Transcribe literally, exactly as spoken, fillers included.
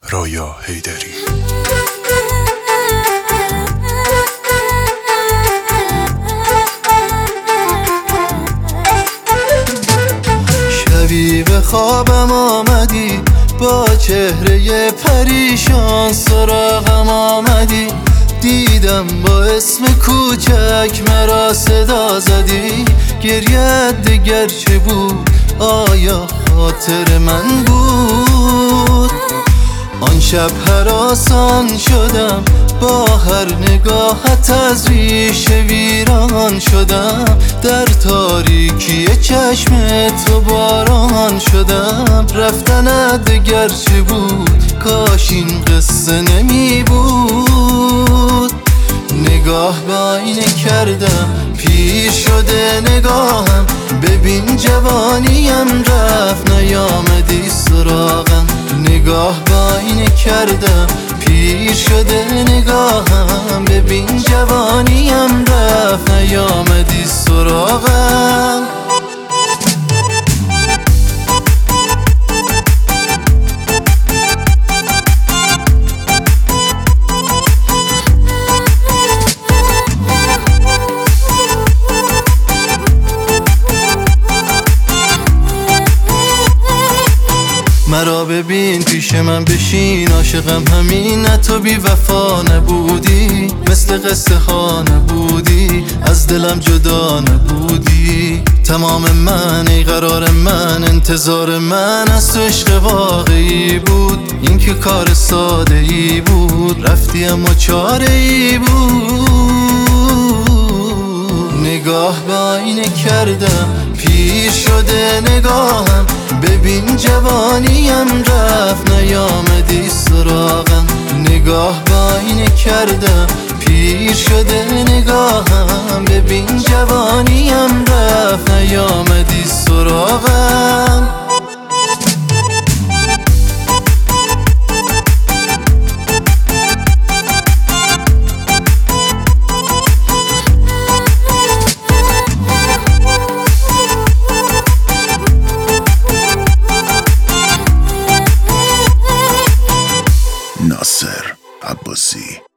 رویا حیدری. شبی به خوابم آمدی، با چهره پریشان سراغم آمدی. دیدم با اسم کوچک مرا صدا زدی. گریت دگر چه بود؟ آیا خاطر من بود؟ آن شب هراسان شدم، با هر نگاهت از ریش ویران شدم. در تاریکی چشم تو باران شدم. رفتنت دگر چه بود؟ کاش این قصه نمی بود. نگاه به آینه کردم، پیر شده نگاهم. ببین جوانیم رفت، نیامدی سراغم. نگاه به آینه کردم، پیر شده نگاهم. ببین جوانیم رفت، نیامدی سراغم. مرا ببین پیش من بشین، عاشقم همین، نه تو بی وفا نبودی. مثل قصه ها نبودی، از دلم جدا نبودی. تمام من ای قرار من، انتظار من از تو عشق واقعی بود. این که کار ساده ای بود، رفتی اما چاره ای بود. نگاه به آینه کردم، پیر شده نگاهم. ببین جوانیم رفت، نیامدی سراغم. نگاه به آینه کردم، پیر شده نگاهم. ببین جوانیم رفت، نیامدی سراغم. ناصر عباسی.